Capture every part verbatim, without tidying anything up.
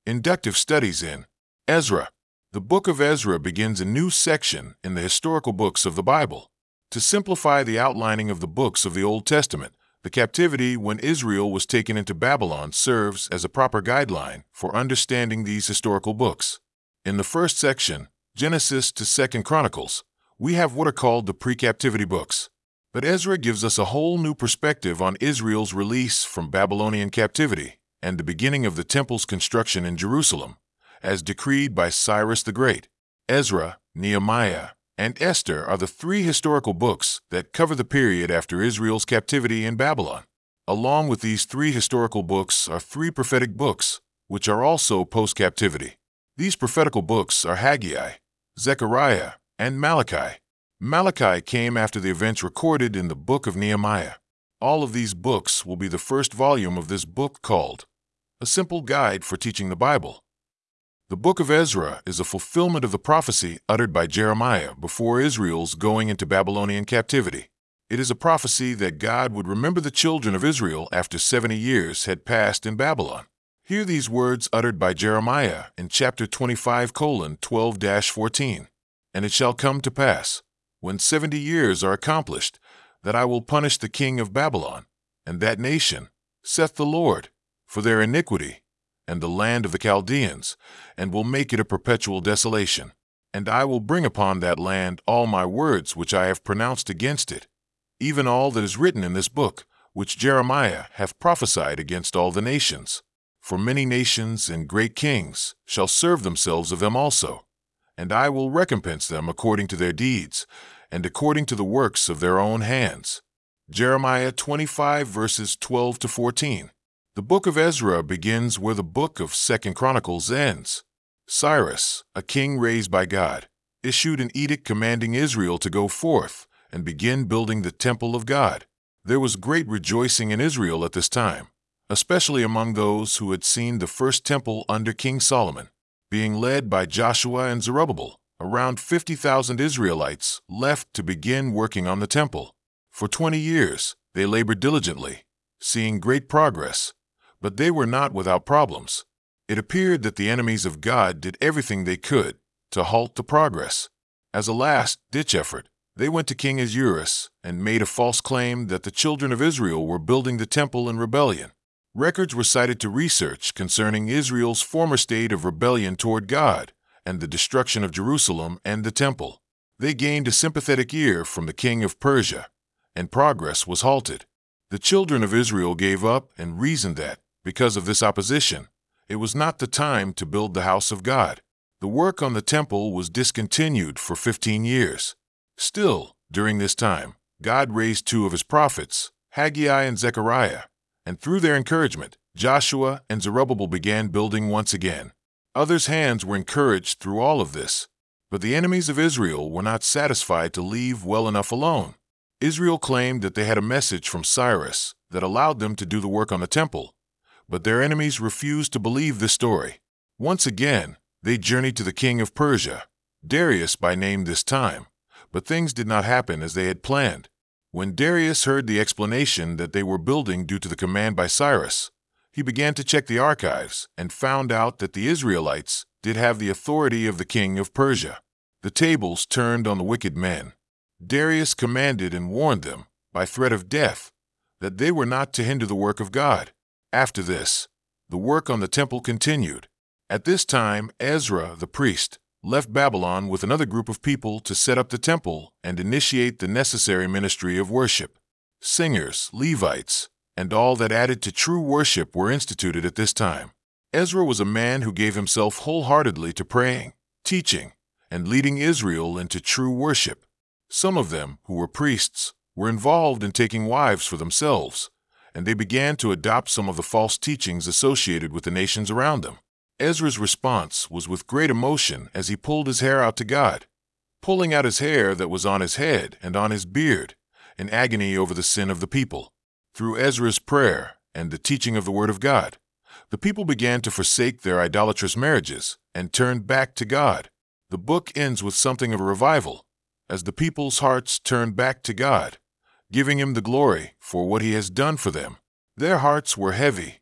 Inductive Studies in Ezra. The book of Ezra begins a new section in the historical books of the Bible. To simplify the outlining of the books of the Old Testament, the captivity when Israel was taken into Babylon serves as a proper guideline for understanding these historical books. In the first section, Genesis to Second Chronicles, we have what are called the pre-captivity books. But Ezra gives us a whole new perspective on Israel's release from Babylonian captivity and the beginning of the temple's construction in Jerusalem, as decreed by Cyrus the Great. Ezra, Nehemiah, and Esther are the three historical books that cover the period after Israel's captivity in Babylon. Along with these three historical books are three prophetic books, which are also post-captivity. These prophetical books are Haggai, Zechariah, and Malachi. Malachi came after the events recorded in the book of Nehemiah. All of these books will be the first volume of this book called A Simple Guide for Teaching the Bible. The book of Ezra is a fulfillment of the prophecy uttered by Jeremiah before Israel's going into Babylonian captivity. It is a prophecy that God would remember the children of Israel after seventy years had passed in Babylon. Hear these words uttered by Jeremiah in chapter twenty-five, twelve to fourteen. And it shall come to pass, when seventy years are accomplished, that I will punish the king of Babylon, and that nation, saith the Lord, for their iniquity, and the land of the Chaldeans, and will make it a perpetual desolation. And I will bring upon that land all my words which I have pronounced against it, even all that is written in this book, which Jeremiah hath prophesied against all the nations. For many nations and great kings shall serve themselves of them also, and I will recompense them according to their deeds, and according to the works of their own hands. Jeremiah twenty-five, verses twelve to fourteen. The book of Ezra begins where the book of Second Chronicles ends. Cyrus, a king raised by God, issued an edict commanding Israel to go forth and begin building the temple of God. There was great rejoicing in Israel at this time, especially among those who had seen the first temple under King Solomon. Being led by Joshua and Zerubbabel, around fifty thousand Israelites left to begin working on the temple. For twenty years, they labored diligently, seeing great progress. But they were not without problems. It appeared that the enemies of God did everything they could to halt the progress. As a last-ditch effort, they went to King Ahasuerus and made a false claim that the children of Israel were building the temple in rebellion. Records were cited to research concerning Israel's former state of rebellion toward God and the destruction of Jerusalem and the temple. They gained a sympathetic ear from the king of Persia, and progress was halted. The children of Israel gave up and reasoned that, because of this opposition, it was not the time to build the house of God. The work on the temple was discontinued for fifteen years. Still, during this time, God raised two of his prophets, Haggai and Zechariah, and through their encouragement, Joshua and Zerubbabel began building once again. Others' hands were encouraged through all of this, but the enemies of Israel were not satisfied to leave well enough alone. Israel claimed that they had a message from Cyrus that allowed them to do the work on the temple, but their enemies refused to believe this story. Once again, they journeyed to the king of Persia, Darius by name this time, but things did not happen as they had planned. When Darius heard the explanation that they were building due to the command by Cyrus, he began to check the archives and found out that the Israelites did have the authority of the king of Persia. The tables turned on the wicked men. Darius commanded and warned them, by threat of death, that they were not to hinder the work of God. After this, the work on the temple continued. At this time, Ezra, the priest, left Babylon with another group of people to set up the temple and initiate the necessary ministry of worship. Singers, Levites, and all that added to true worship were instituted at this time. Ezra was a man who gave himself wholeheartedly to praying, teaching, and leading Israel into true worship. Some of them, who were priests, were involved in taking wives for themselves, and they began to adopt some of the false teachings associated with the nations around them. Ezra's response was with great emotion as he pulled his hair out to God, pulling out his hair that was on his head and on his beard, in agony over the sin of the people. Through Ezra's prayer and the teaching of the Word of God, the people began to forsake their idolatrous marriages and turned back to God. The book ends with something of a revival, as the people's hearts turned back to God, giving him the glory for what he has done for them. Their hearts were heavy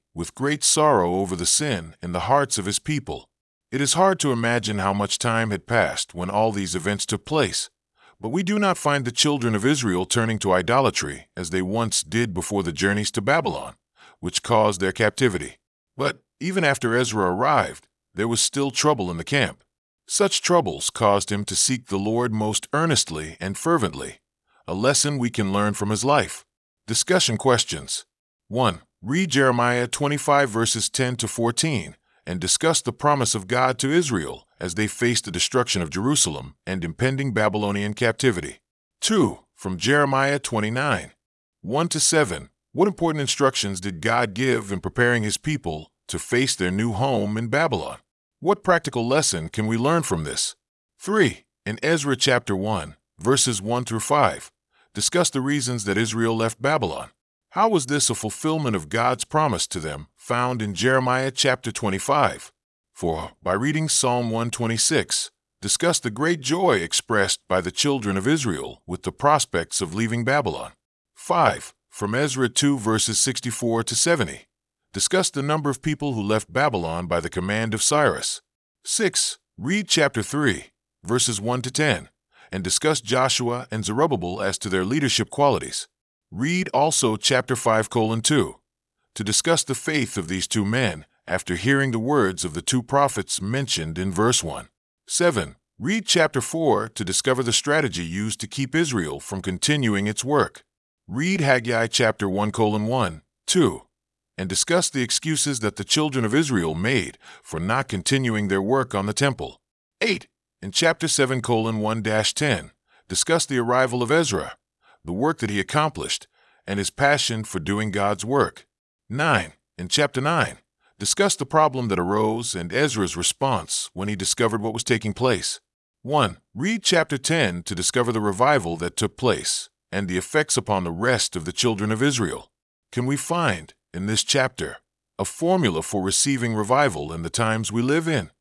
with great sorrow over the sin in the hearts of his people. It is hard to imagine how much time had passed when all these events took place, but we do not find the children of Israel turning to idolatry as they once did before the journeys to Babylon, which caused their captivity. But even after Ezra arrived, there was still trouble in the camp. Such troubles caused him to seek the Lord most earnestly and fervently, a lesson we can learn from his life. Discussion questions. one. Read Jeremiah twenty-five verses ten to fourteen and discuss the promise of God to Israel as they faced the destruction of Jerusalem and impending Babylonian captivity. two. From Jeremiah twenty-nine, one to seven, what important instructions did God give in preparing his people to face their new home in Babylon? What practical lesson can we learn from this? three. In Ezra chapter one, verses one through five, discuss the reasons that Israel left Babylon. How was this a fulfillment of God's promise to them found in Jeremiah chapter twenty-five? four. By reading Psalm one twenty-six, discuss the great joy expressed by the children of Israel with the prospects of leaving Babylon. five. From Ezra two verses sixty-four to seventy, discuss the number of people who left Babylon by the command of Cyrus. six. Read chapter three, verses one to ten, and discuss Joshua and Zerubbabel as to their leadership qualities. Read also chapter five colon two, to discuss the faith of these two men after hearing the words of the two prophets mentioned in verse one. seven. Read chapter four to discover the strategy used to keep Israel from continuing its work. Read Haggai chapter one colon one, two, and discuss the excuses that the children of Israel made for not continuing their work on the temple. eight. In chapter seven colon one dash ten, discuss the arrival of Ezra, the work that he accomplished, and his passion for doing God's work. nine. In chapter nine, discuss the problem that arose and Ezra's response when he discovered what was taking place. one. Read chapter ten to discover the revival that took place and the effects upon the rest of the children of Israel. Can we find, in this chapter, a formula for receiving revival in the times we live in?